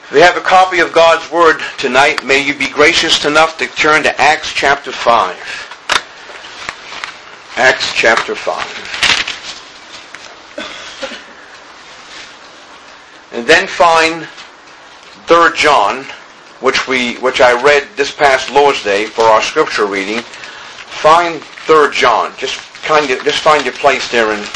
We have a copy of God's Word tonight. May you be gracious enough to turn to Acts chapter 5. Acts chapter 5. And then find 3 John, which I read this past Lord's Day for our scripture reading. Find 3 John. Just find your place there in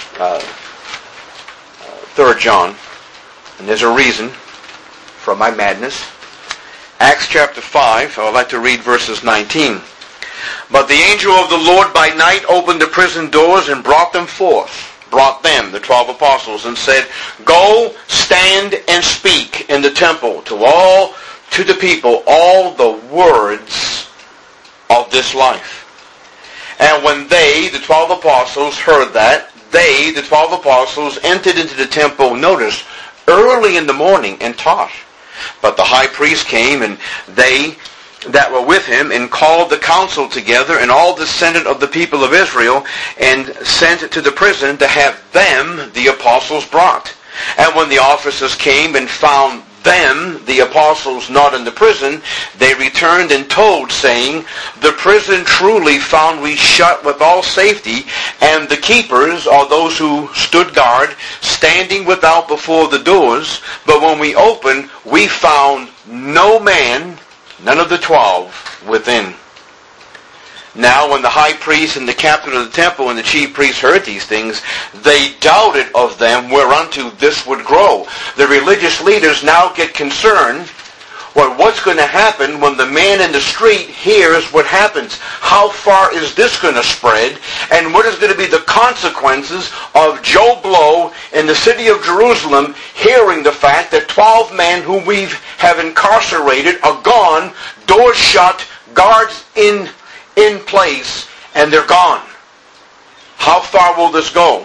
3 John. And there's a reason for my madness. Acts chapter 5, I would like to read verses 19. But the angel of the Lord by night opened the prison doors and brought them, the 12 apostles, and said, Go, stand and speak in the temple to the people, all the words of this life. And when they, the 12 apostles, heard that, they, the 12 apostles, entered into the temple, notice, early in the morning and taught. But the high priest came, and they that were with him, and called the council together, and all the senate of the people of Israel, and sent to the prison to have them, the apostles, brought. And when the officers came and found them, the apostles, not in the prison, they returned and told, saying, The prison truly found we shut with all safety, and the keepers, or those who stood guard, standing without before the doors. But when we opened, we found no man, none of the 12, within. Now when the high priest and the captain of the temple and the chief priests heard these things, they doubted of them whereunto this would grow. The religious leaders now get concerned. What's going to happen when the man in the street hears what happens? How far is this going to spread? And what is going to be the consequences of Joe Blow in the city of Jerusalem hearing the fact that 12 men whom we have incarcerated are gone, doors shut, guards in place, and they're gone? How far will this go?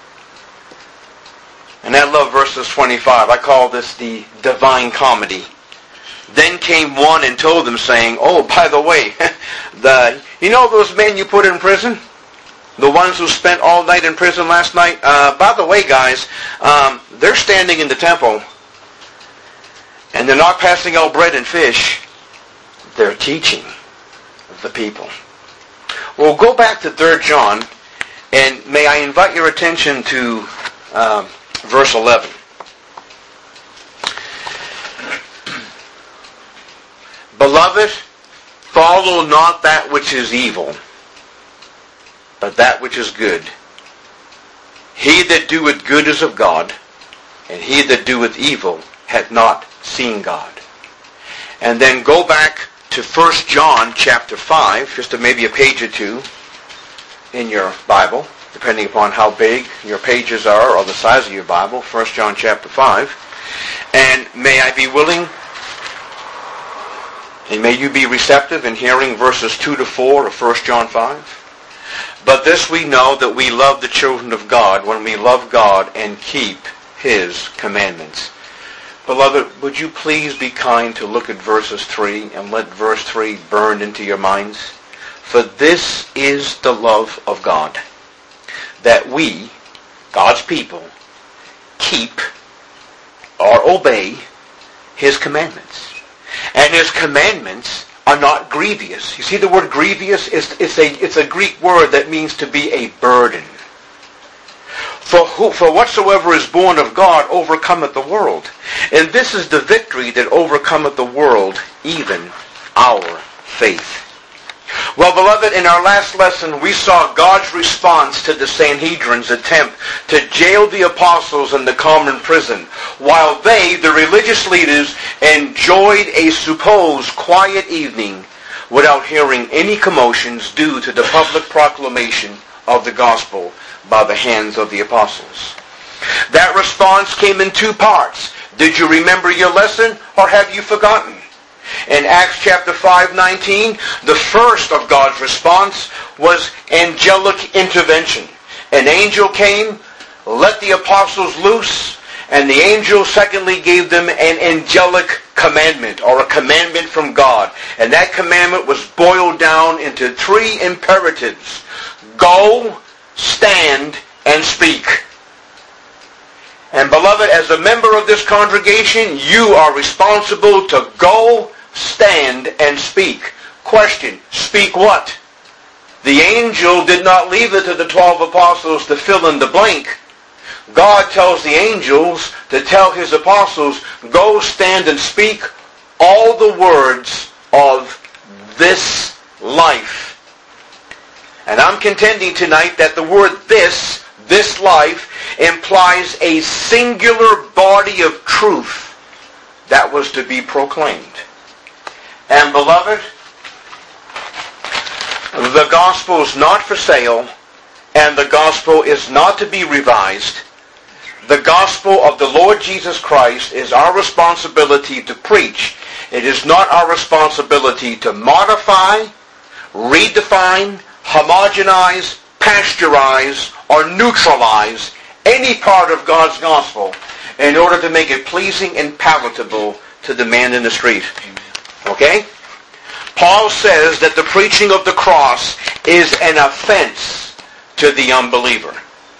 And I love verses 25. I call this the divine comedy. Then came one and told them, saying, Oh, by the way, you know those men you put in prison? The ones who spent all night in prison last night? By the way, guys, they're standing in the temple, and they're not passing out bread and fish. They're teaching the people. Well, go back to 3 John, and may I invite your attention to verse 11. Beloved, follow not that which is evil, but that which is good. He that doeth good is of God, and he that doeth evil hath not seen God. And then go back to 1 John chapter 5, just maybe a page or two in your Bible, depending upon how big your pages are or the size of your Bible, 1 John chapter 5. And may I be willing, and may you be receptive in hearing verses 2 to 4 of 1 John 5. But this we know, that we love the children of God when we love God and keep His commandments. Beloved, would you please be kind to look at verses 3 and let verse 3 burn into your minds? For this is the love of God, that we, God's people, keep or obey His commandments. And His commandments are not grievous. You see the word grievous? It's a Greek word that means to be a burden. For whatsoever is born of God overcometh the world. And this is the victory that overcometh the world, even our faith. Well, beloved, in our last lesson, we saw God's response to the Sanhedrin's attempt to jail the apostles in the common prison, while they, the religious leaders, enjoyed a supposed quiet evening without hearing any commotions due to the public proclamation of the gospel by the hands of the apostles. That response came in two parts. Did you remember your lesson, or have you forgotten? In Acts chapter 5:19, the first of God's response was angelic intervention. An angel came, let the apostles loose, and the angel secondly gave them an angelic commandment, or a commandment from God. And that commandment was boiled down into 3 imperatives. Go, stand, and speak. And beloved, as a member of this congregation, you are responsible to go, stand, and speak. Question, speak what? The angel did not leave it to the 12 apostles to fill in the blank. God tells the angels to tell his apostles, go, stand, and speak all the words of this life. And I'm contending tonight that the word this life, implies a singular body of truth that was to be proclaimed. And beloved, the gospel is not for sale, and the gospel is not to be revised. The gospel of the Lord Jesus Christ is our responsibility to preach. It is not our responsibility to modify, redefine, homogenize, pasteurize, or neutralize any part of God's gospel in order to make it pleasing and palatable to the man in the street. Okay? Paul says that the preaching of the cross is an offense to the unbeliever.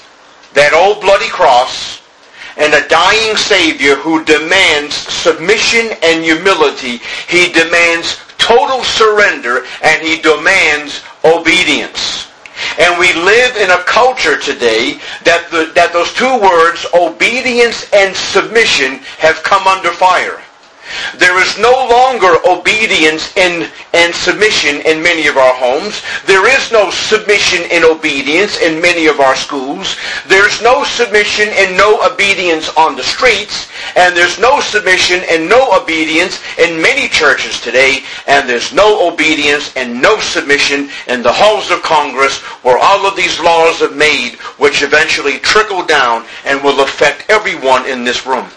That old bloody cross and a dying Savior who demands submission and humility. He demands total surrender, and he demands obedience. And we live in a culture today that those two words, obedience and submission, have come under fire. There is no longer obedience and submission in many of our homes. There is no submission and obedience in many of our schools. There's no submission and no obedience on the streets. And there's no submission and no obedience in many churches today. And there's no obedience and no submission in the halls of Congress, where all of these laws are made, which eventually trickle down and will affect everyone in this room.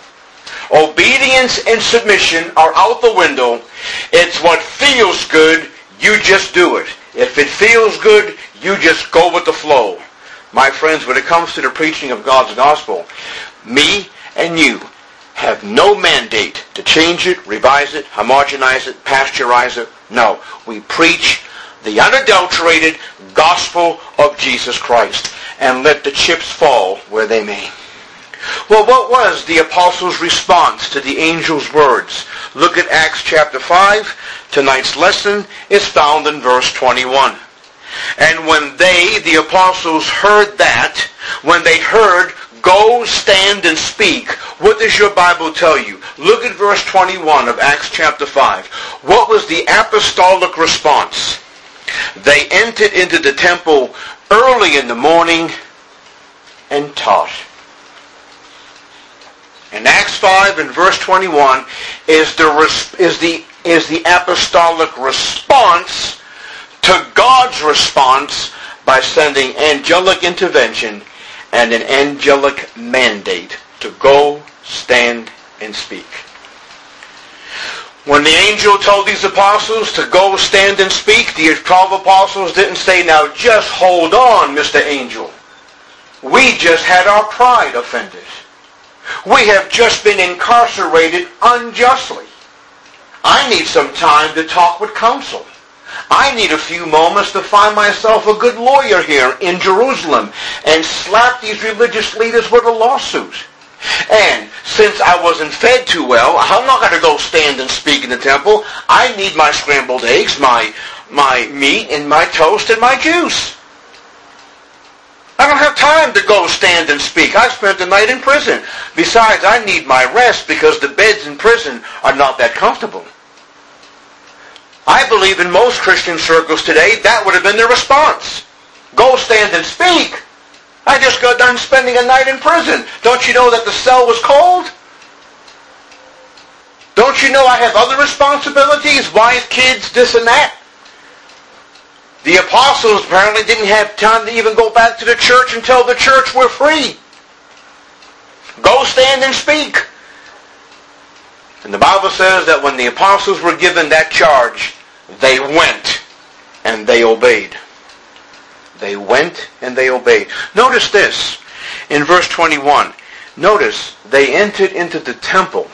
Obedience and submission are out the window. It's what feels good, you just do it. If it feels good, you just go with the flow. My friends, when it comes to the preaching of God's gospel, me and you have no mandate to change it, revise it, homogenize it, pasteurize it. No, we preach the unadulterated gospel of Jesus Christ, and let the chips fall where they may. Well, what was the apostles' response to the angel's words? Look at Acts chapter 5. Tonight's lesson is found in verse 21. And when they, the apostles, heard that, when they heard, go, stand, and speak, what does your Bible tell you? Look at verse 21 of Acts chapter 5. What was the apostolic response? They entered into the temple early in the morning and taught. In Acts 5 and verse 21 is the apostolic response to God's response by sending angelic intervention and an angelic mandate to go, stand, and speak. When the angel told these apostles to go, stand, and speak, the 12 apostles didn't say, now just hold on, Mr. Angel. We just had our pride offended. We have just been incarcerated unjustly. I need some time to talk with counsel. I need a few moments to find myself a good lawyer here in Jerusalem and slap these religious leaders with a lawsuit. And since I wasn't fed too well, I'm not going to go stand and speak in the temple. I need my scrambled eggs, my meat, and my toast, and my juice. I don't have time to go stand and speak. I spent the night in prison. Besides, I need my rest because the beds in prison are not that comfortable. I believe in most Christian circles today, that would have been their response. Go stand and speak. I just got done spending a night in prison. Don't you know that the cell was cold? Don't you know I have other responsibilities? Wife, kids, this and that. The apostles apparently didn't have time to even go back to the church and tell the church we're free. Go stand and speak. And the Bible says that when the apostles were given that charge, they went and they obeyed. They went and they obeyed. Notice this in verse 21. Notice they entered into the temple.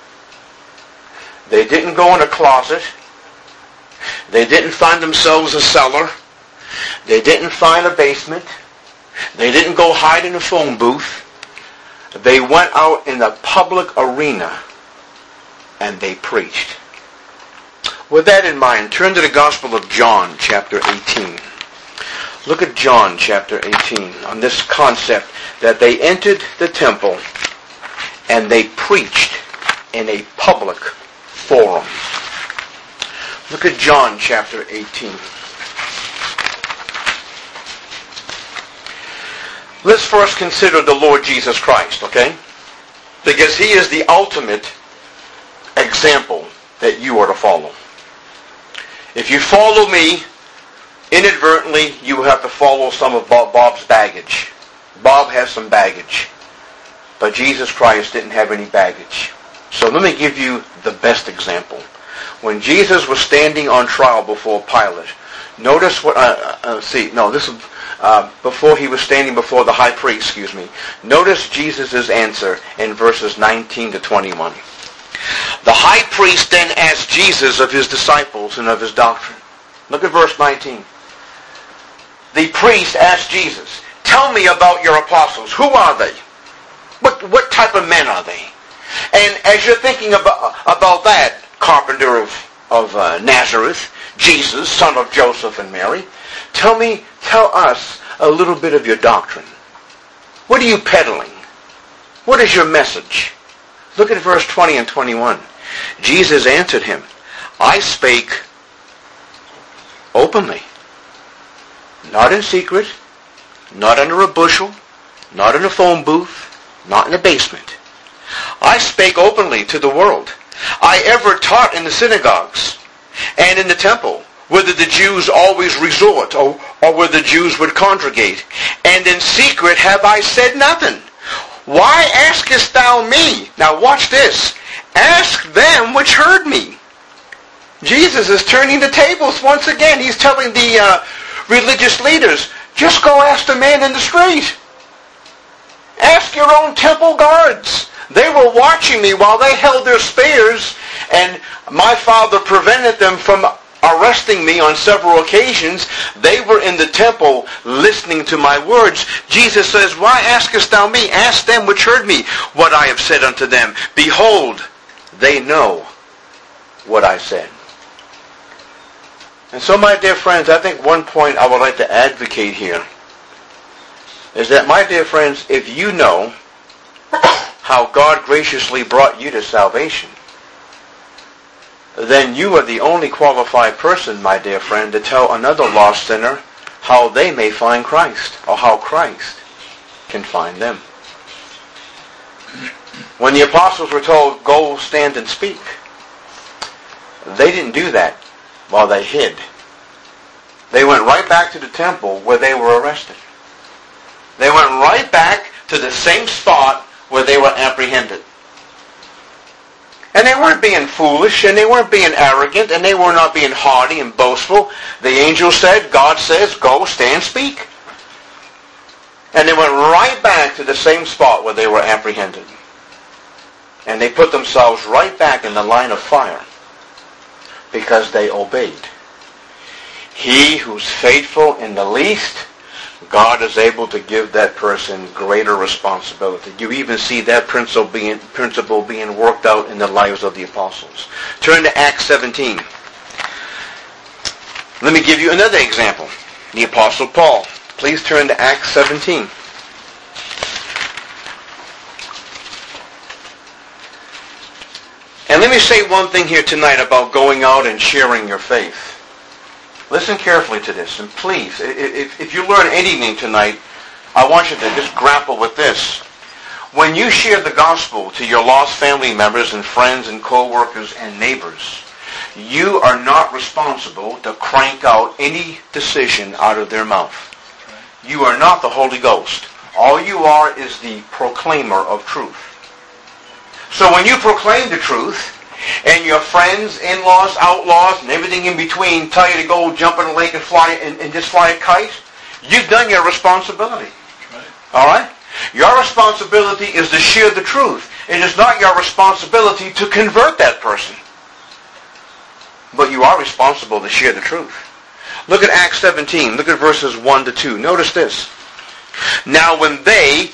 They didn't go in a closet. They didn't find themselves a cellar. They didn't find a basement. They didn't go hide in a phone booth. They went out in the public arena and they preached. With that in mind, turn to the Gospel of John, chapter 18. Look at John, chapter 18, on this concept that they entered the temple and they preached in a public forum. Look at John, chapter 18. Let's first consider the Lord Jesus Christ, okay? Because he is the ultimate example that you are to follow. If you follow me, inadvertently, you have to follow some of Bob's baggage. Bob has some baggage. But Jesus Christ didn't have any baggage. So let me give you the best example. When Jesus was standing on trial before Pilate, notice what, before he was standing before the high priest, Notice Jesus' answer in verses 19 to 21. The high priest then asked Jesus of his disciples and of his doctrine. Look at verse 19. The priest asked Jesus, tell me about your apostles. Who are they? What type of men are they? And as you're thinking about that, carpenter of Nazareth, Jesus, son of Joseph and Mary, tell us a little bit of your doctrine. What are you peddling? What is your message? Look at verse 20 and 21. Jesus answered him, I spake openly, not in secret, not under a bushel, not in a phone booth, not in a basement. I spake openly to the world. I ever taught in the synagogues and in the temple, whither the Jews always resort, or where the Jews would congregate. And in secret have I said nothing. Why askest thou me? Now watch this. Ask them which heard me. Jesus is turning the tables once again. He's telling the religious leaders, just go ask the man in the street. Ask your own temple guards. They were watching me while they held their spears, and my Father prevented them from arresting me on several occasions. They were in the temple listening to my words. Jesus says, why askest thou me? Ask them which heard me what I have said unto them. Behold, they know what I said. And so, my dear friends, I think one point I would like to advocate here is that, my dear friends, if you know how God graciously brought you to salvation, then you are the only qualified person, my dear friend, to tell another lost sinner how they may find Christ, or how Christ can find them. When the apostles were told, go stand and speak, they didn't do that while they hid. They went right back to the temple where they were arrested. They went right back to the same spot where they were apprehended. And they weren't being foolish, and they weren't being arrogant, and they were not being haughty and boastful. The angel said, God says, go, stand, speak. And they went right back to the same spot where they were apprehended. And they put themselves right back in the line of fire because they obeyed. He who's faithful in the least, God is able to give that person greater responsibility. You even see that principle being worked out in the lives of the apostles. Turn to Acts 17. Let me give you another example. The Apostle Paul. Please turn to Acts 17. And let me say one thing here tonight about going out and sharing your faith. Listen carefully to this, and please, if you learn anything tonight, I want you to just grapple with this. When you share the gospel to your lost family members and friends and co-workers and neighbors, you are not responsible to crank out any decision out of their mouth. You are not the Holy Ghost. All you are is the proclaimer of truth. So when you proclaim the truth, and your friends, in-laws, outlaws, and everything in between tell you to go jump in a lake and fly and just fly a kite, you've done your responsibility. Right. All right? Your responsibility is to share the truth. It is not your responsibility to convert that person. But you are responsible to share the truth. Look at Acts 17. Look at verses 1 to 2. Notice this. Now when they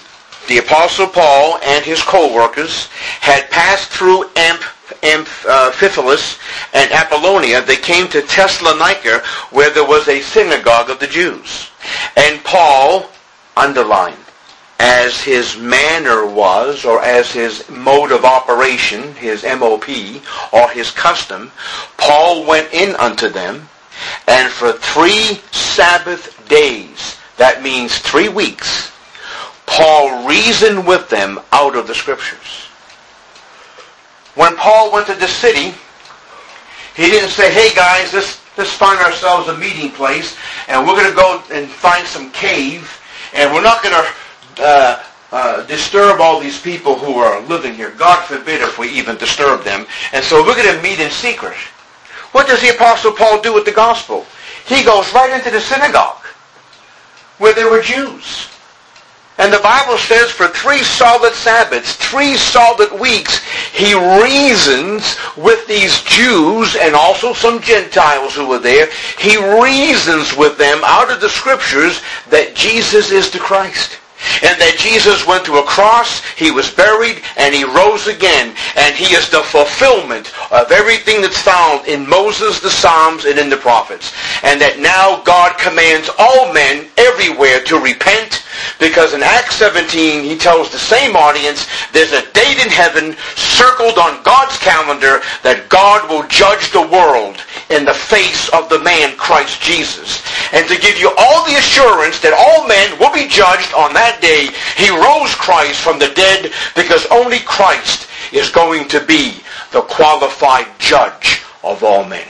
the Apostle Paul and his co-workers had passed through Amphipolis and Apollonia, they came to Thessalonica, where there was a synagogue of the Jews. And Paul, underlined, as his manner was, or as his mode of operation, his MOP, or his custom, Paul went in unto them, and for 3 Sabbath days, that means 3 weeks, Paul reasoned with them out of the Scriptures. When Paul went to the city, he didn't say, hey guys, let's find ourselves a meeting place, and we're going to go and find some cave, and we're not going to disturb all these people who are living here. God forbid if we even disturb them. And so we're going to meet in secret. What does the Apostle Paul do with the gospel? He goes right into the synagogue where there were Jews. And the Bible says for 3 solid Sabbaths, 3 solid weeks, he reasons with these Jews and also some Gentiles who were there. He reasons with them out of the Scriptures that Jesus is the Christ. And that Jesus went to a cross, he was buried, and he rose again. And he is the fulfillment of everything that's found in Moses, the Psalms, and in the prophets. And that now God commands all men everywhere to repent, because in Acts 17, he tells the same audience, there's a date in heaven circled on God's calendar that God will judge the world in the face of the man Christ Jesus. And to give you all the assurance that all men will be judged on that day, he rose Christ from the dead, because only Christ is going to be the qualified judge of all men.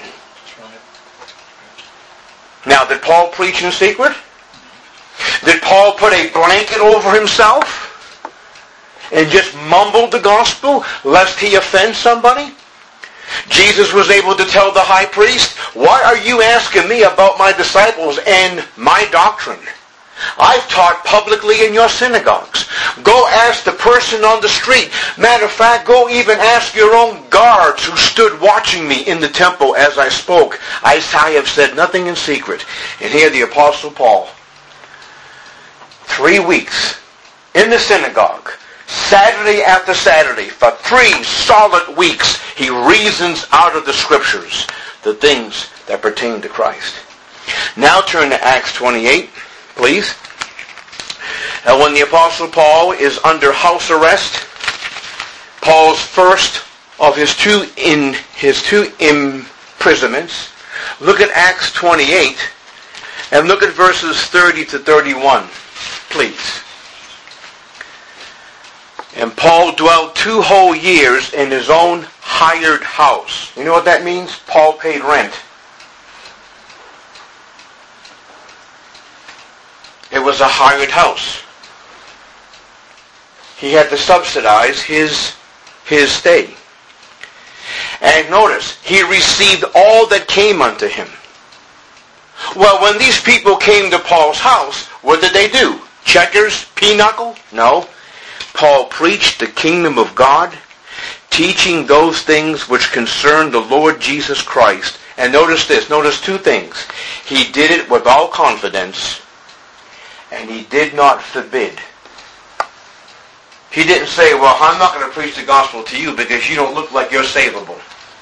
Now, did Paul preach in secret? Did Paul put a blanket over himself and just mumble the gospel lest he offend somebody? Jesus was able to tell the high priest, why are you asking me about my disciples and my doctrine? I've taught publicly in your synagogues. Go ask the person on the street. Matter of fact, go even ask your own guards who stood watching me in the temple as I spoke. I have said nothing in secret. And here the Apostle Paul, 3 weeks in the synagogue, Saturday after Saturday, for 3 solid weeks, he reasons out of the Scriptures the things that pertain to Christ. Now turn to Acts 28, please. And when the Apostle Paul is under house arrest, Paul's first of his two imprisonments, look at Acts 28 and look at verses 30 to 31, please. And Paul dwelt 2 whole years in his own hired house. You know what that means? Paul paid rent. It was a hired house. He had to subsidize his stay. And notice, he received all that came unto him. Well, when these people came to Paul's house, what did they do? Checkers? Pinochle? No. Paul preached the kingdom of God, teaching those things which concern the Lord Jesus Christ. And notice this. Notice 2 things. He did it with all confidence, and he did not forbid. He didn't say, well, I'm not going to preach the gospel to you because you don't look like you're savable.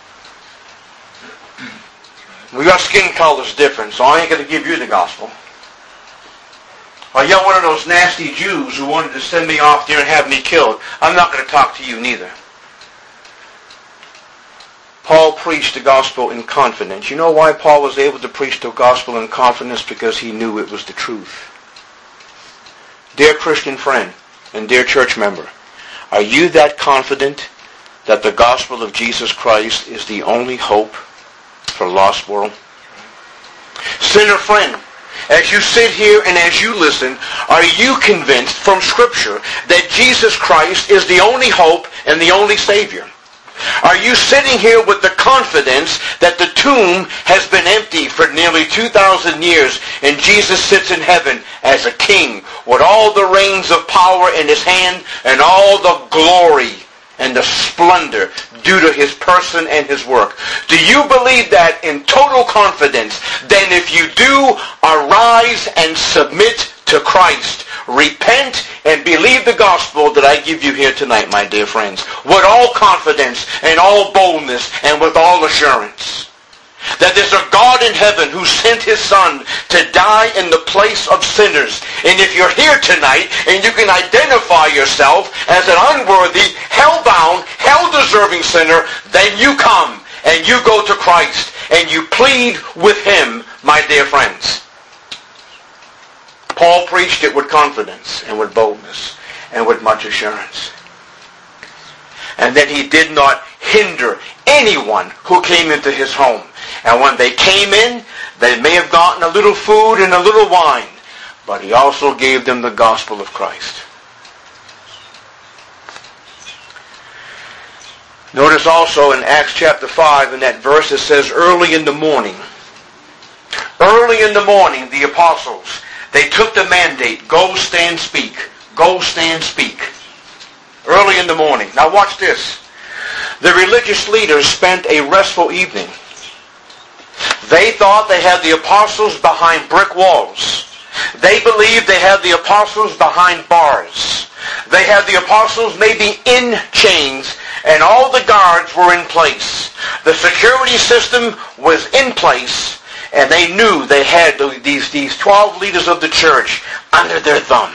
Well, your skin color's different, so I ain't going to give you the gospel. Or you're one of those nasty Jews who wanted to send me off there and have me killed. I'm not going to talk to you neither. Paul preached the gospel in confidence. You know why Paul was able to preach the gospel in confidence? Because he knew it was the truth. Dear Christian friend and dear church member, are you that confident that the gospel of Jesus Christ is the only hope for a lost world? Sinner friend, as you sit here and as you listen, are you convinced from Scripture that Jesus Christ is the only hope and the only Savior? Are you sitting here with the confidence that the tomb has been empty for nearly 2,000 years and Jesus sits in heaven as a king with all the reins of power in his hand and all the glory and the splendor due to his person and his work? Do you believe that in total confidence? Then if you do, arise and submit to Christ. repent and believe the gospel that I give you here tonight, my dear friends, with all confidence and all boldness and with all assurance. That there's a God in heaven who sent his Son to die in the place of sinners. And if you're here tonight and you can identify yourself as an unworthy, hell-bound, hell-deserving sinner, then you come and you go to Christ and you plead with him, my dear friends. Paul preached it with confidence and with boldness and with much assurance. And then he did not hinder anyone who came into his home. And when they came in, they may have gotten a little food and a little wine, but he also gave them the gospel of Christ. Notice also in Acts chapter 5, in that verse, it says, early in the morning, the apostles, they took the mandate, go stand speak, go stand speak. Early in the morning. Now watch this. The religious leaders spent a restful evening. They thought they had the apostles behind brick walls. They believed they had the apostles behind bars. They had the apostles maybe in chains, and all the guards were in place. The security system was in place, and they knew they had these 12 leaders of the church under their thumb.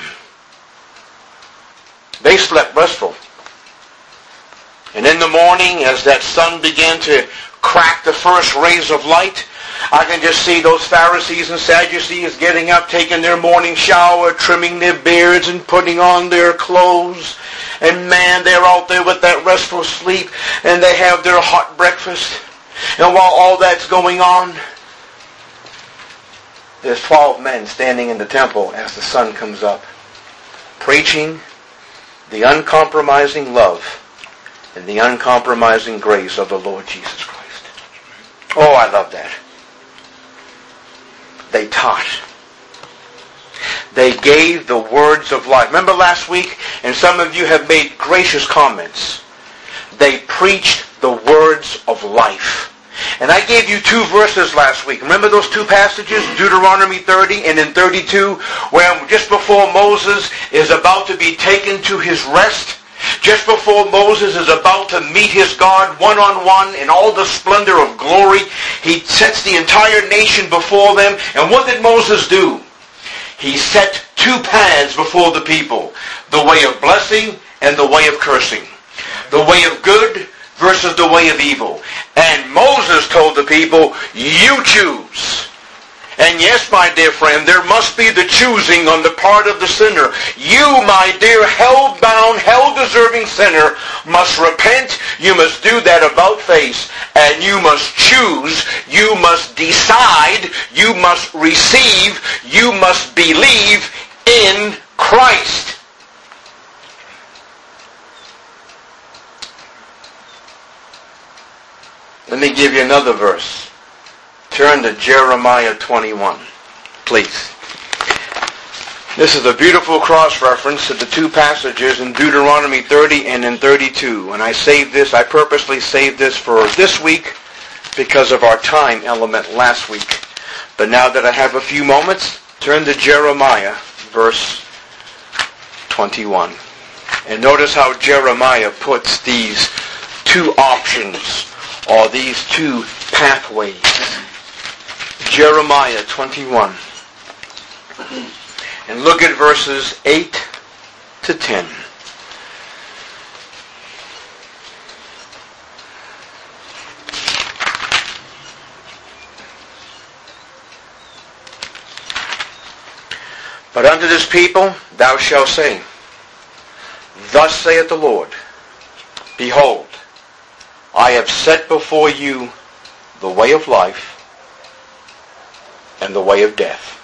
They slept restful. And in the morning, as that sun began to crack the first rays of light, I can just see those Pharisees and Sadducees getting up, taking their morning shower, trimming their beards and putting on their clothes. And man, they're out there with that restful sleep, and they have their hot breakfast. And while all that's going on, there's 12 men standing in the temple as the sun comes up, preaching the uncompromising love and the uncompromising grace of the Lord Jesus Christ. Oh, I love that. They taught. They gave the words of life. Remember last week, and some of you have made gracious comments. They preached the words of life. And I gave you 2 verses last week. Remember those 2 passages, Deuteronomy 30 and in 32, where just before Moses is about to be taken to his rest, just before Moses is about to meet his God one-on-one in all the splendor of glory, he sets the entire nation before them. And what did Moses do? He set 2 paths before the people, the way of blessing and the way of cursing, the way of good versus the way of evil. And Moses told the people, you choose. And yes, my dear friend, there must be the choosing on the part of the sinner. You, my dear hell-bound, hell-deserving sinner, must repent. You must do that about face. And you must choose. You must decide. You must receive. You must believe in Christ. Let me give you another verse. Turn to Jeremiah 21, please. This is a beautiful cross-reference to the 2 passages in Deuteronomy 30 and in 32. And I purposely saved this for this week because of our time element last week. But now that I have a few moments, turn to Jeremiah, verse 21. And notice how Jeremiah puts these 2 options, or these 2 pathways. Jeremiah 21. And look at verses 8 to 10. But unto this people thou shalt say, Thus saith the Lord, Behold, I have set before you the way of life and the way of death.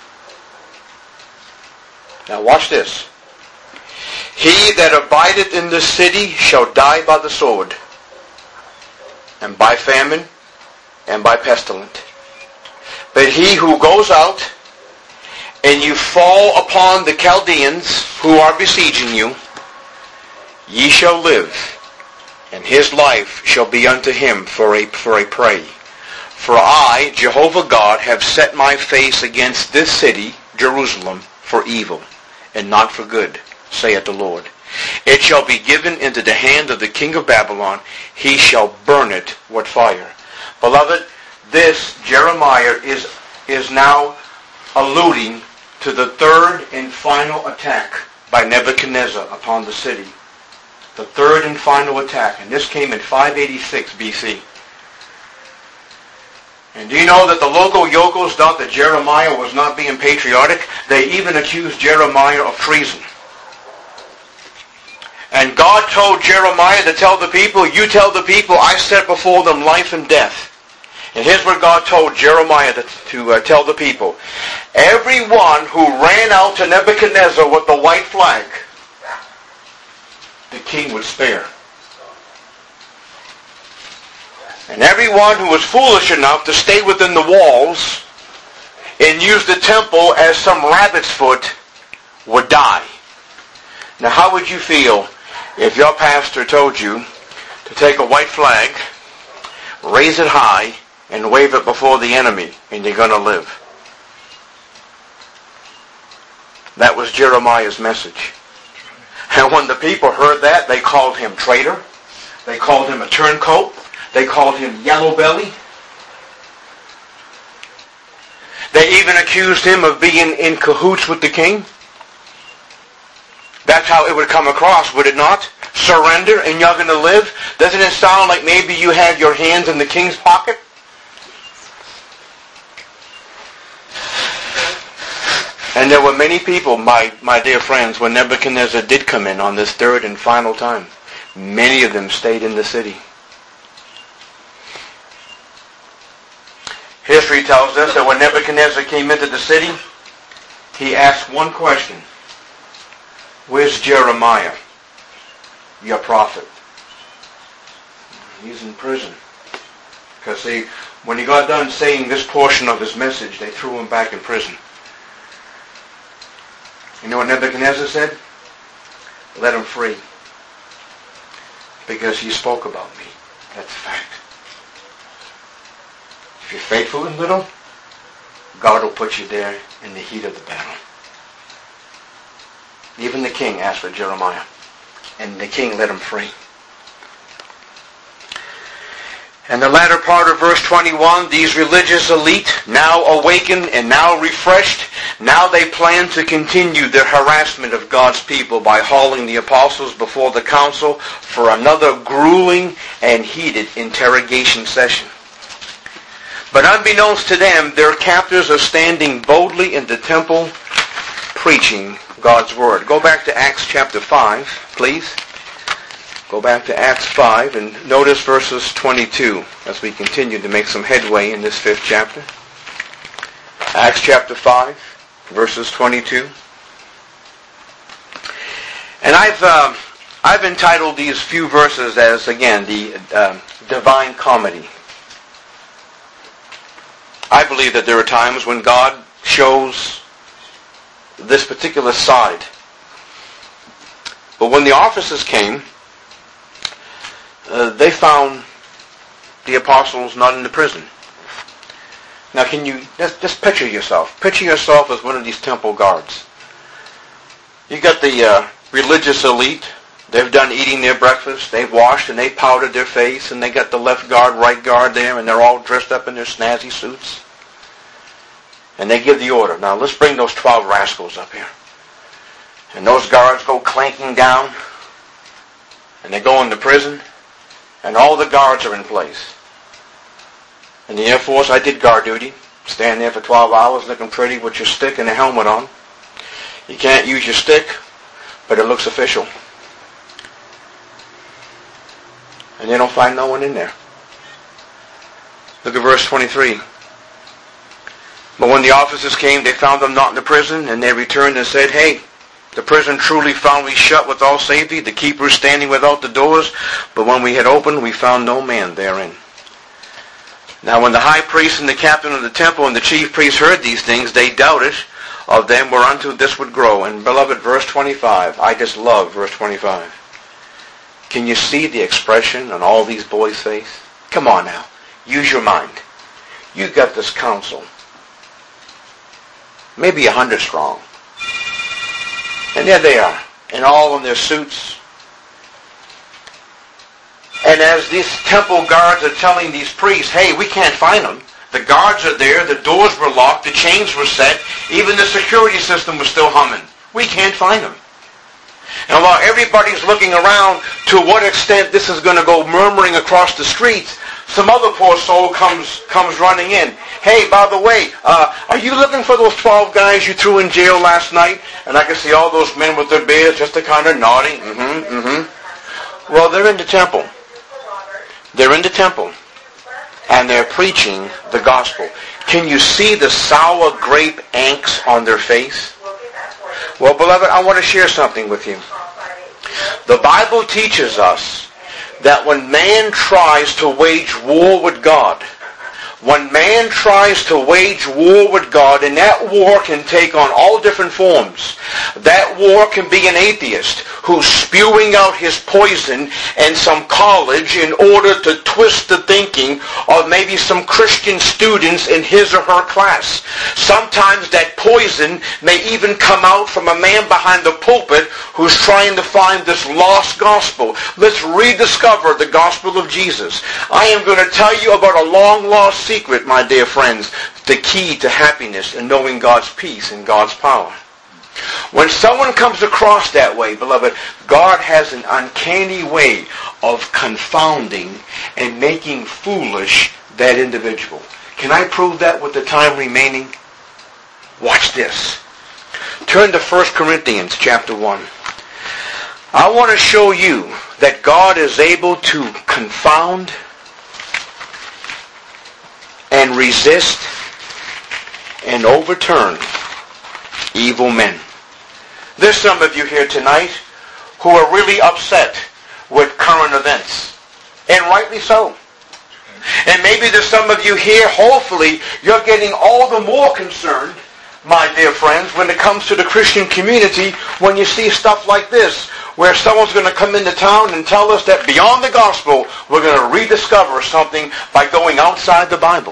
Now watch this. He that abideth in the city shall die by the sword, and by famine, and by pestilence. But he who goes out, and you fall upon the Chaldeans who are besieging you, ye shall live, and his life shall be unto him for a prey. For I, Jehovah God, have set my face against this city, Jerusalem, for evil, and not for good, saith the Lord. It shall be given into the hand of the king of Babylon. He shall burn it with fire. Beloved, this Jeremiah is now alluding to the third and final attack by Nebuchadnezzar upon the city. The third and final attack. And this came in 586 BC. And do you know that the local yokels thought that Jeremiah was not being patriotic? They even accused Jeremiah of treason. And God told Jeremiah to tell the people, you tell the people, I set before them life and death. And here's what God told Jeremiah to tell the people. Everyone who ran out to Nebuchadnezzar with the white flag, the king would spare. And everyone who was foolish enough to stay within the walls and use the temple as some rabbit's foot would die. Now how would you feel if your pastor told you to take a white flag, raise it high, and wave it before the enemy, and you're going to live? That was Jeremiah's message. And when the people heard that, they called him traitor. They called him a turncoat. They called him yellow belly. They even accused him of being in cahoots with the king. That's how it would come across, would it not? Surrender and you're going to live? Doesn't it sound like maybe you had your hands in the king's pocket? And there were many people, my dear friends, when Nebuchadnezzar did come in on this third and final time. Many of them stayed in the city. History tells us that when Nebuchadnezzar came into the city, he asked one question. Where's Jeremiah, your prophet? He's in prison. Because see, when he got done saying this portion of his message, they threw him back in prison. You know what Nebuchadnezzar said? Let him free. Because he spoke about me. That's a fact. If you're faithful in little, God will put you there in the heat of the battle. Even the king asked for Jeremiah, and the king let him free. And the latter part of verse 21, these religious elite, now awakened and now refreshed, now they plan to continue their harassment of God's people by hauling the apostles before the council for another grueling and heated interrogation session. But unbeknownst to them, their captors are standing boldly in the temple preaching God's Word. Go back to Acts chapter 5, please. Go back to Acts 5 and notice verses 22 as we continue to make some headway in this 5th chapter. Acts chapter 5, verses 22. And I've entitled these few verses as, again, the Divine Comedy. I believe that there are times when God shows this particular side. But when the officers came, they found the apostles not in the prison. Now can you just picture yourself? Picture yourself as one of these temple guards. You got the religious elite. They've done eating their breakfast. They've washed and they powdered their face, and they got the left guard, right guard there, and they're all dressed up in their snazzy suits. And they give the order, now let's bring those 12 rascals up here. And those guards go clanking down, and they go into prison, and all the guards are in place. In the Air Force, I did guard duty. Stand there for 12 hours looking pretty with your stick and a helmet on. You can't use your stick, but it looks official. And they don't find no one in there. Look at verse 23. But when the officers came, they found them not in the prison, and they returned and said, hey, the prison truly found we shut with all safety, the keepers standing without the doors, but when we had opened, we found no man therein. Now when the high priest and the captain of the temple and the chief priests heard these things, they doubted of them whereunto this would grow. And beloved, verse 25, I just love verse 25. Can you see the expression on all these boys' face? Come on now, use your mind. You got this council. Maybe 100 strong. And there they are, and all in their suits. And as these temple guards are telling these priests, hey, we can't find them. The guards are there, the doors were locked, the chains were set, even the security system was still humming. We can't find them. And while everybody's looking around to what extent this is going to go murmuring across the streets, some other poor soul comes running in. Hey, by the way, are you looking for those 12 guys you threw in jail last night? And I can see all those men with their beards just kind of nodding. Well, they're in the temple. They're in the temple. And they're preaching the gospel. Can you see the sour grape angst on their face? Well, beloved, I want to share something with you. The Bible teaches us that when man tries to wage war with God, and that war can take on all different forms. That war can be an atheist who's spewing out his poison in some college in order to twist the thinking of maybe some Christian students in his or her class. Sometimes that poison may even come out from a man behind the pulpit who's trying to find this lost gospel. Let's rediscover the gospel of Jesus. I am going to tell you about a long-lost secret, my dear friends, the key to happiness and knowing God's peace and God's power. When someone comes across that way, beloved, God has an uncanny way of confounding and making foolish that individual. Can I prove that with the time remaining? Watch this. Turn to 1 Corinthians chapter 1. I want to show you that God is able to confound and resist and overturn evil men. There's some of you here tonight who are really upset with current events, and rightly so. And maybe there's some of you here, hopefully, you're getting all the more concerned, my dear friends, when it comes to the Christian community, when you see stuff like this, where someone's going to come into town and tell us that beyond the gospel, we're going to rediscover something by going outside the Bible.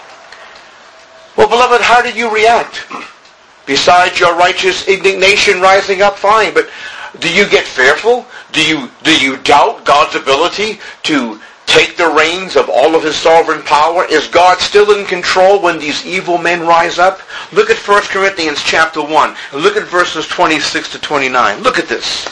Well, beloved, how did you react? Besides your righteous indignation rising up, fine, but do you get fearful? Do you doubt God's ability to take the reins of all of his sovereign power? Is God still in control when these evil men rise up? Look at 1 Corinthians chapter 1. And look at verses 26 to 29. Look at this.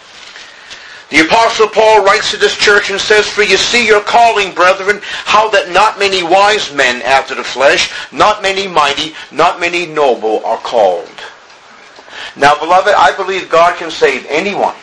The Apostle Paul writes to this church and says, "For you see your calling, brethren, how that not many wise men after the flesh, not many mighty, not many noble are called." Now, beloved, I believe God can save anyone,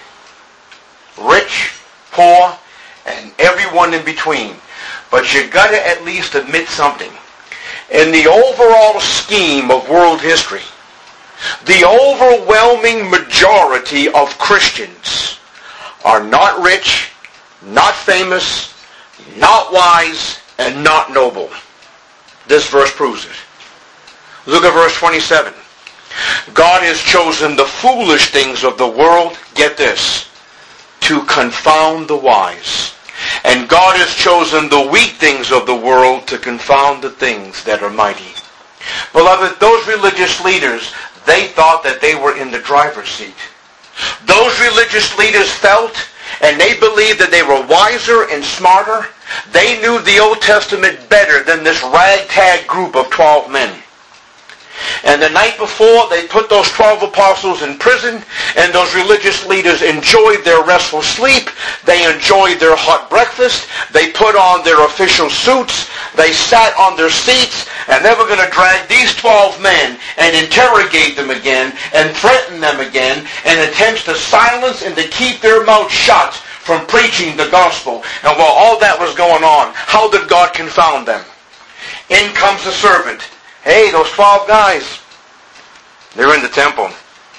rich, poor, and everyone in between. But you got to at least admit something. In the overall scheme of world history, the overwhelming majority of Christians are not rich, not famous, not wise, and not noble. This verse proves it. Look at verse 27. God has chosen the foolish things of the world, get this, to confound the wise. And God has chosen the weak things of the world to confound the things that are mighty. Beloved, those religious leaders, they thought that they were in the driver's seat. Those religious leaders felt, and they believed that they were wiser and smarter. They knew the Old Testament better than this ragtag group of 12 men. And the night before, they put those 12 apostles in prison, and those religious leaders enjoyed their restful sleep. They enjoyed their hot breakfast. They put on their official suits. They sat on their seats, and they were going to drag these 12 men and interrogate them again and threaten them again in attempts to silence and to keep their mouths shut from preaching the gospel. And while all that was going on, how did God confound them? In comes the servant. Hey, those 12 guys, they're in the temple.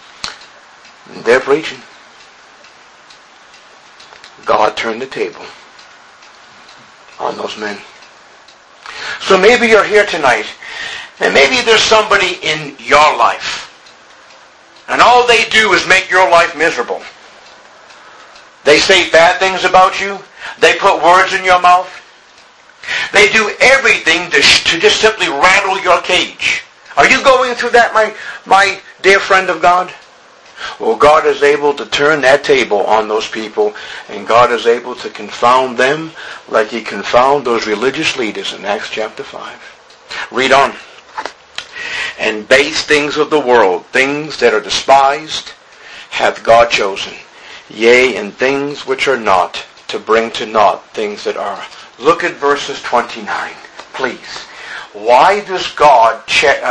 They're preaching. God turned the table on those men. So maybe you're here tonight, and maybe there's somebody in your life, and all they do is make your life miserable. They say bad things about you. They put words in your mouth. They do everything to just simply rattle your cage. Are you going through that, my dear friend of God? Well, God is able to turn that table on those people, and God is able to confound them like he confounded those religious leaders in Acts chapter 5. Read on. And base things of the world, things that are despised, hath God chosen, yea, and things which are not, to bring to naught things that are. Look at verses 29, please. Why does God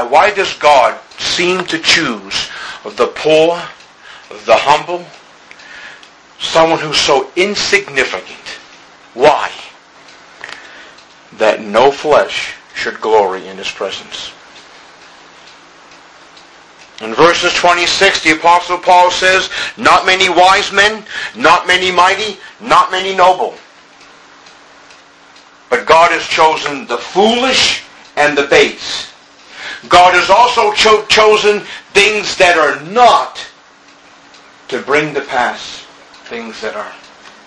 seem to choose the poor, the humble, someone who's so insignificant? Why? That no flesh should glory in his presence. In verses 26, the Apostle Paul says, not many wise men, not many mighty, not many noble. But God has chosen the foolish and the base. God has also chosen things that are not to bring to pass things that are.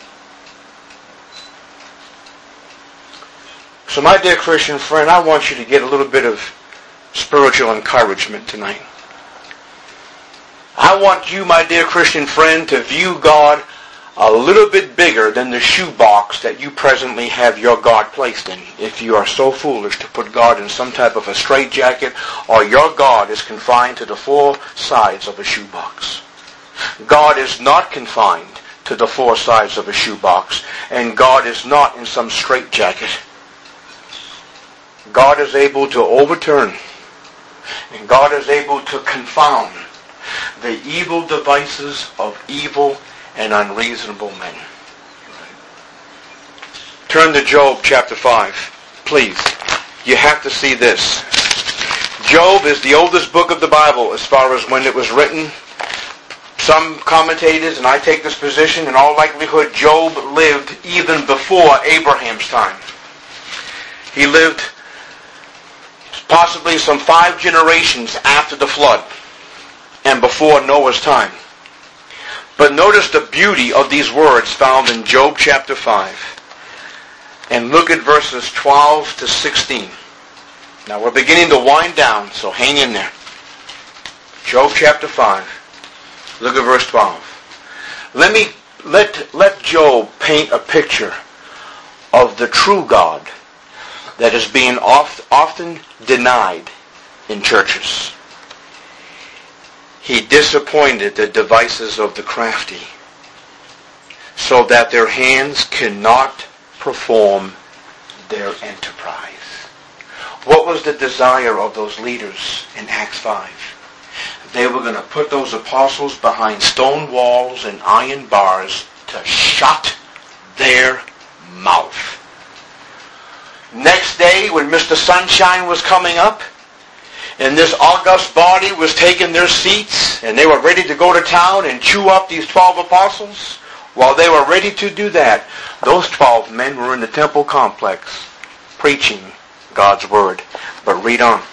So my dear Christian friend, I want you to get a little bit of spiritual encouragement tonight. I want you, my dear Christian friend, to view God a little bit bigger than the shoebox that you presently have your God placed in. If you are so foolish to put God in some type of a straitjacket, or your God is confined to the four sides of a shoebox. God is not confined to the four sides of a shoebox, and God is not in some straitjacket. God is able to overturn, and God is able to confound the evil devices of evil and unreasonable men. Turn to Job chapter 5, please. You have to see this. Job is the oldest book of the Bible as far as when it was written. Some commentators, and I take this position, in all likelihood, Job lived even before Abraham's time. He lived possibly some 5 generations after the flood and before Noah's time. But notice the beauty of these words found in Job chapter 5. And look at verses 12 to 16. Now we're beginning to wind down, so hang in there. Job chapter 5. Look at verse 12. Let Job paint a picture of the true God that is being often denied in churches. He disappointed the devices of the crafty, so that their hands cannot perform their enterprise. What was the desire of those leaders in Acts 5? They were going to put those apostles behind stone walls and iron bars to shut their mouth. Next day, when Mr. Sunshine was coming up, and this august body was taking their seats, and they were ready to go to town and chew up these 12 apostles, while they were ready to do that, those 12 men were in the temple complex preaching God's word. But read on.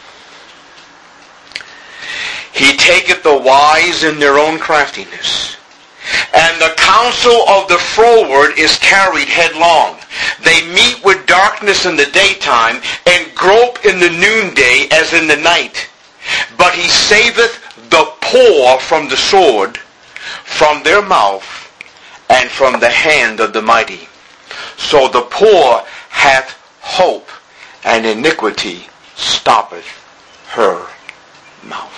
He taketh the wise in their own craftiness, and the counsel of the froward is carried headlong. They meet with darkness in the daytime, and grope in the noonday as in the night. But he saveth the poor from the sword, from their mouth, and from the hand of the mighty. So the poor hath hope, and iniquity stoppeth her mouth.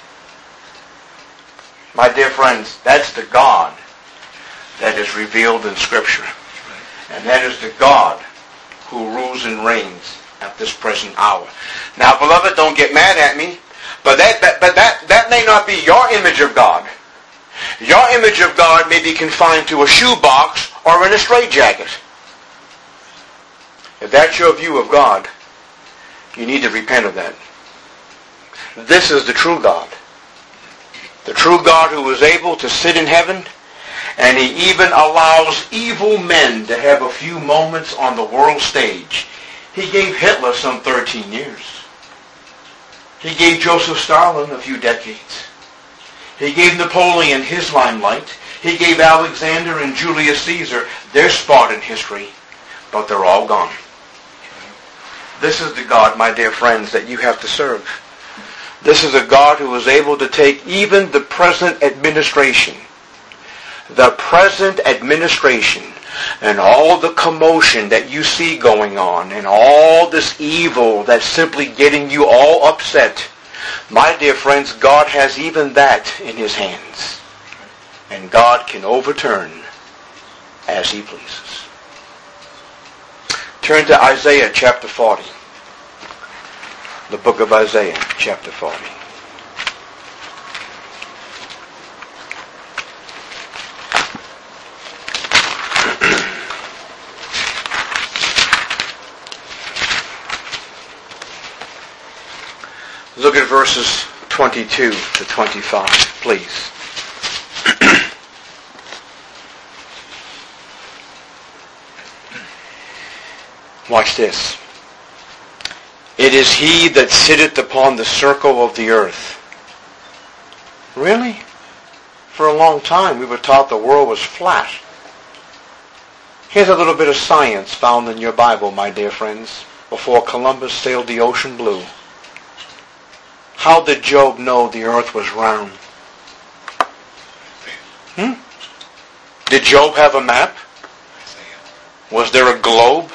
My dear friends, that's the God that is revealed in Scripture. And that is the God who rules and reigns at this present hour. Now, beloved, don't get mad at me, but that may not be your image of God. Your image of God may be confined to a shoebox or in a straitjacket. If that's your view of God, you need to repent of that. This is the true God. The true God who is able to sit in heaven, and he even allows evil men to have a few moments on the world stage. He gave Hitler some 13 years. He gave Joseph Stalin a few decades. He gave Napoleon his limelight. He gave Alexander and Julius Caesar their spot in history. But they're all gone. This is the God, my dear friends, that you have to serve. This is a God who is able to take even the present administration, and all the commotion that you see going on, and all this evil that's simply getting you all upset. My dear friends, God has even that in His hands. And God can overturn as He pleases. Turn to Isaiah chapter 40. The book of Isaiah chapter 40. Look at verses 22 to 25, please. Watch this. It is He that sitteth upon the circle of the earth. Really? For a long time we were taught the world was flat. Here's a little bit of science found in your Bible, my dear friends, before Columbus sailed the ocean blue. How did Job know the earth was round? Did Job have a map? Was there a globe?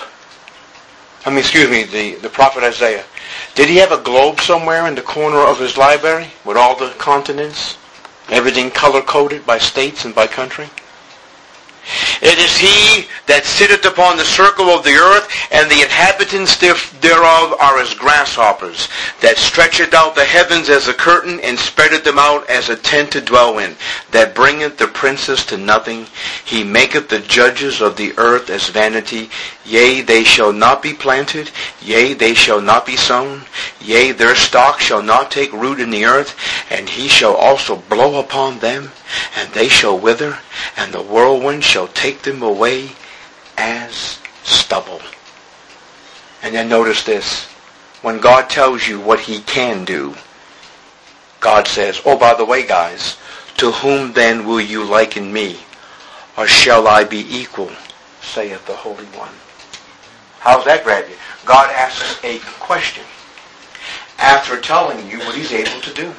The prophet Isaiah. Did he have a globe somewhere in the corner of his library with all the continents? Everything color-coded by states and by country? It is He that sitteth upon the circle of the earth, and the inhabitants thereof are as grasshoppers, that stretcheth out the heavens as a curtain, and spreadeth them out as a tent to dwell in, that bringeth the princes to nothing. He maketh the judges of the earth as vanity. Yea, they shall not be planted. Yea, they shall not be sown. Yea, their stock shall not take root in the earth. And He shall also blow upon them, and they shall wither, and the whirlwind shall take them away as stubble. And then notice this. When God tells you what He can do, God says, oh, by the way, guys, to whom then will you liken me? Or shall I be equal, saith the Holy One. How's that grab you? God asks a question after telling you what He's able to do.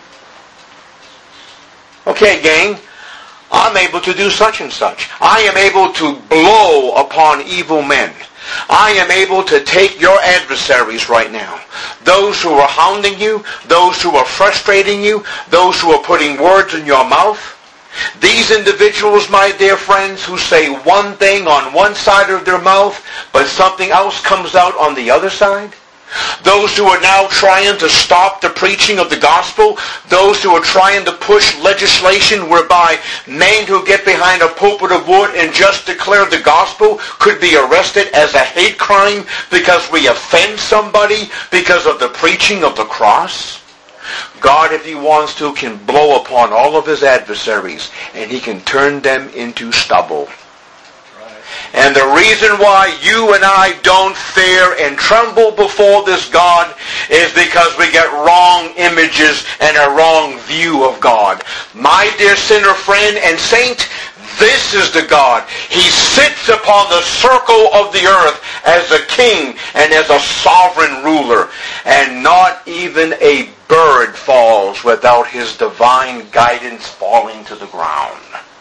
Okay, gang, I'm able to do such and such. I am able to blow upon evil men. I am able to take your adversaries right now. Those who are hounding you, those who are frustrating you, those who are putting words in your mouth. These individuals, my dear friends, who say one thing on one side of their mouth, but something else comes out on the other side. Those who are now trying to stop the preaching of the gospel. Those who are trying to push legislation whereby men who get behind a pulpit of wood and just declare the gospel could be arrested as a hate crime because we offend somebody because of the preaching of the cross. God, if He wants to, can blow upon all of His adversaries and He can turn them into stubble. And the reason why you and I don't fear and tremble before this God is because we get wrong images and a wrong view of God. My dear sinner friend and saint, this is the God. He sits upon the circle of the earth as a king and as a sovereign ruler. And not even a bird falls without His divine guidance falling to the ground.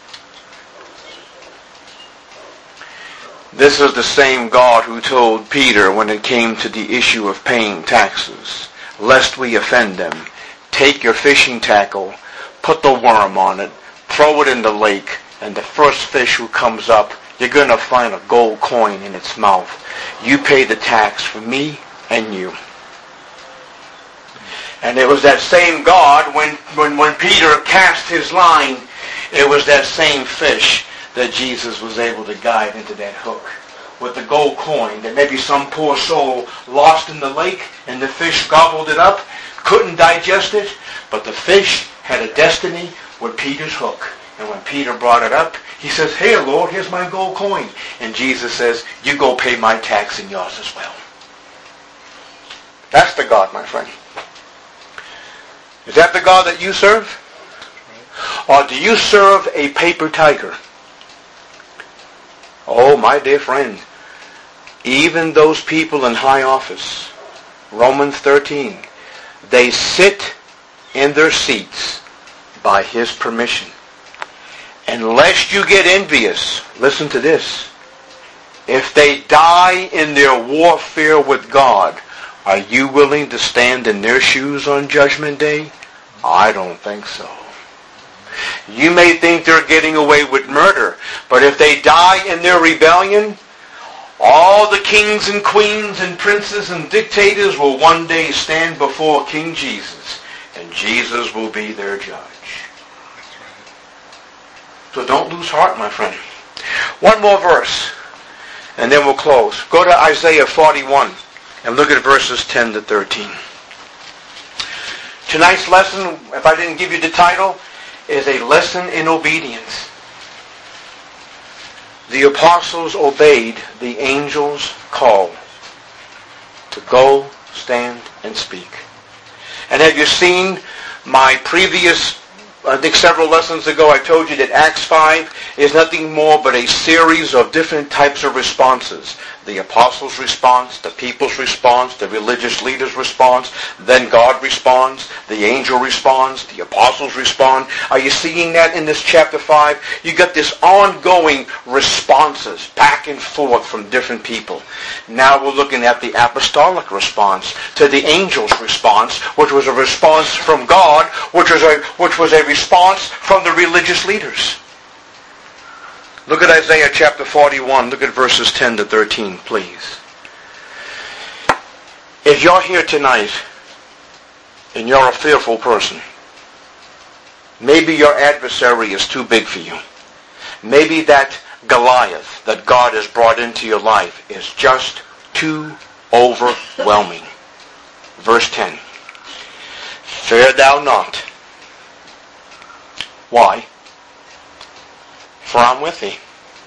This is the same God who told Peter when it came to the issue of paying taxes, lest we offend them, take your fishing tackle, put the worm on it, throw it in the lake, and the first fish who comes up, you're going to find a gold coin in its mouth. You pay the tax for me and you. And it was that same God, when Peter cast his line, it was that same fish that Jesus was able to guide into that hook with the gold coin that maybe some poor soul lost in the lake and the fish gobbled it up, couldn't digest it, but the fish had a destiny with Peter's hook. And when Peter brought it up, he says, "Hey, Lord, here's my gold coin." And Jesus says, "You go pay my tax and yours as well." That's the God, my friend. Is that the God that you serve? Or do you serve a paper tiger? Oh, my dear friend, even those people in high office, Romans 13, they sit in their seats by his permission. And lest you get envious, listen to this. If they die in their warfare with God, are you willing to stand in their shoes on Judgment Day? I don't think so. You may think they're getting away with murder, but if they die in their rebellion, all the kings and queens and princes and dictators will one day stand before King Jesus, and Jesus will be their judge. So don't lose heart, my friend. One more verse, and then we'll close. Go to Isaiah 41 and look at verses 10 to 13. Tonight's lesson, if I didn't give you the title, is a lesson in obedience. The apostles obeyed the angel's call to go, stand, and speak. And have you seen my previous, I think several lessons ago, I told you that Acts 5 is nothing more but a series of different types of responses. The apostles' response, the people's response, the religious leaders' response, then God responds, the angel responds, the apostles respond. Are you seeing that in this chapter 5? You got this ongoing responses back and forth from different people. Now we're looking at the apostolic response to the angel's response, which was a response from God, which was a response from the religious leaders. Look at Isaiah chapter 41. Look at verses 10 to 13, please. If you're here tonight and you're a fearful person, maybe your adversary is too big for you. Maybe that Goliath that God has brought into your life is just too overwhelming. Verse 10. Fear thou not. Why? For I'm with thee.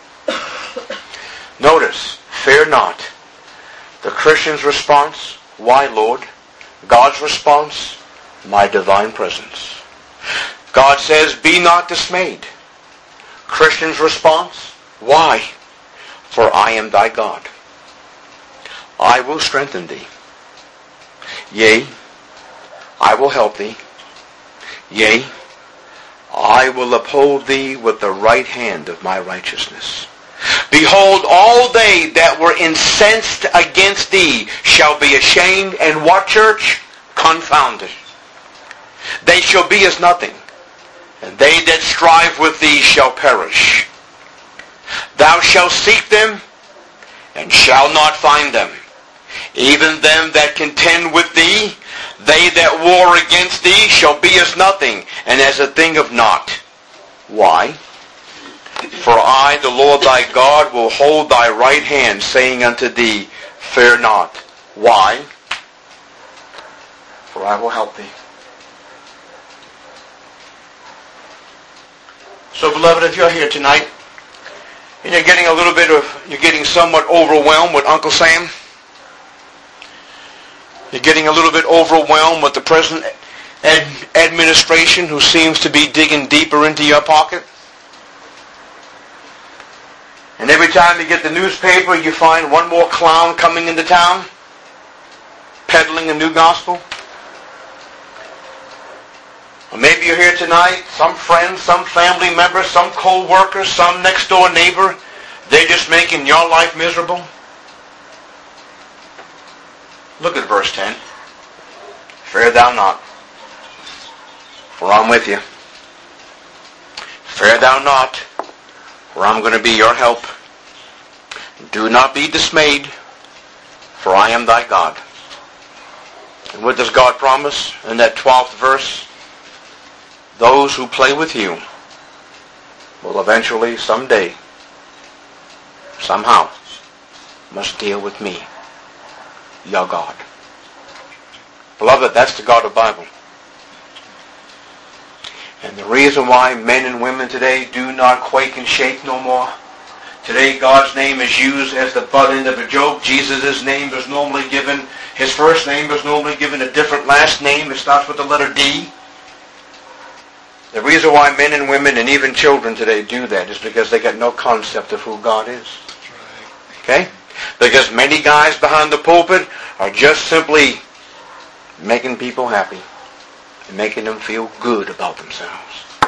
Notice, fear not. The Christian's response, why, Lord? God's response, my divine presence. God says, be not dismayed. Christian's response, why? For I am thy God. I will strengthen thee. Yea, I will help thee. Yea, I will uphold thee with the right hand of my righteousness. Behold, all they that were incensed against thee shall be ashamed, and what, church? Confounded. They shall be as nothing, and they that strive with thee shall perish. Thou shalt seek them, and shalt not find them. Even them that contend with thee, they that war against thee shall be as nothing, and as a thing of naught. Why? For I, the Lord thy God, will hold thy right hand, saying unto thee, fear not. Why? For I will help thee. So, beloved, if you're here tonight, and you're getting somewhat overwhelmed with Uncle Sam, you're getting a little bit overwhelmed with the present administration who seems to be digging deeper into your pocket. And every time you get the newspaper, you find one more clown coming into town, peddling a new gospel. Or maybe you're here tonight, some friend, some family member, some co-worker, some next door neighbor, they're just making your life miserable. Look at verse 10. Fear thou not, for I'm with you. Fear thou not, for I'm going to be your help. Do not be dismayed, for I am thy God. And what does God promise in that 12th verse? Those who play with you will eventually, someday, somehow, must deal with me, your God. Beloved, that's the God of the Bible. And the reason why men and women today do not quake and shake no more. Today God's name is used as the butt end of a joke. Jesus' name is normally given, his first name is normally given a different last name. It starts with the letter D. The reason why men and women and even children today do that is because they got no concept of who God is. Okay? Because many guys behind the pulpit are just simply making people happy. and making them feel good about themselves.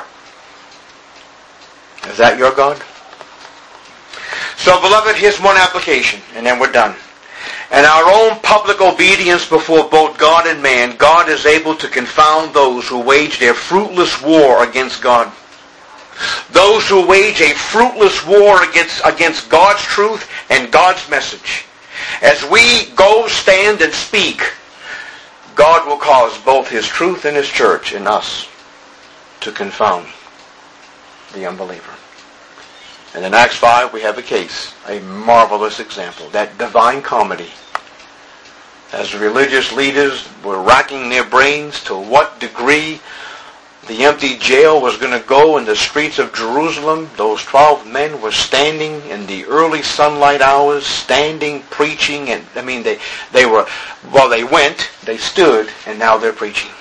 Is that your God? So, beloved, here's one application, and then we're done. In our own public obedience before both God and man, God is able to confound those who wage their fruitless war against God. Those who wage a fruitless war against God's truth and God's message. As we go, stand, and speak, God will cause both His truth and His church in us to confound the unbeliever. And in Acts 5, we have a case, a marvelous example, that divine comedy. As religious leaders were racking their brains to what degree the empty jail was going to go in the streets of Jerusalem, those 12 men were standing in the early sunlight hours, standing, preaching, and they went, they stood, and now they're preaching.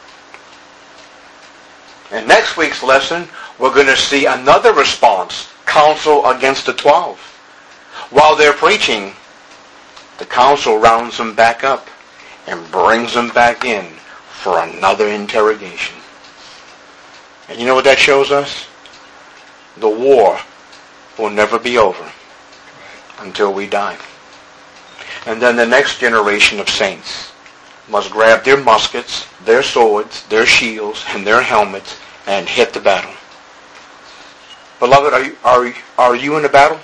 In next week's lesson, we're going to see another response, counsel against the 12. While they're preaching, the council rounds them back up and brings them back in for another interrogation. And you know what that shows us? The war will never be over until we die. And then the next generation of saints must grab their muskets, their swords, their shields, and their helmets and hit the battle. Beloved, are you in the battle?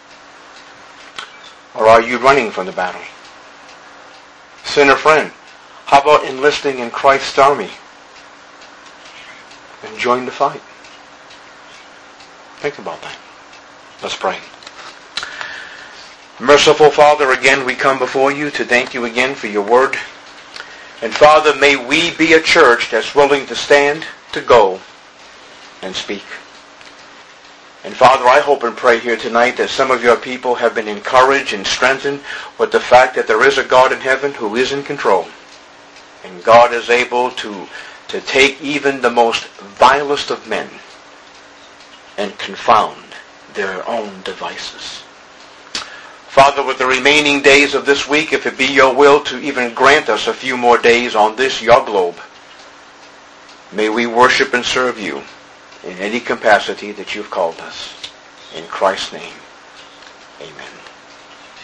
Or are you running from the battle? Sinner friend, how about enlisting in Christ's army and join the fight? Think about that. Let's pray. Merciful Father, again we come before you to thank you again for your word. And Father, may we be a church that's willing to stand, to go, and speak. And Father, I hope and pray here tonight that some of your people have been encouraged and strengthened with the fact that there is a God in heaven who is in control. And God is able to take even the most vilest of men and confound their own devices. Father, with the remaining days of this week, if it be your will to even grant us a few more days on this, your globe, may we worship and serve you in any capacity that you've called us. In Christ's name, amen.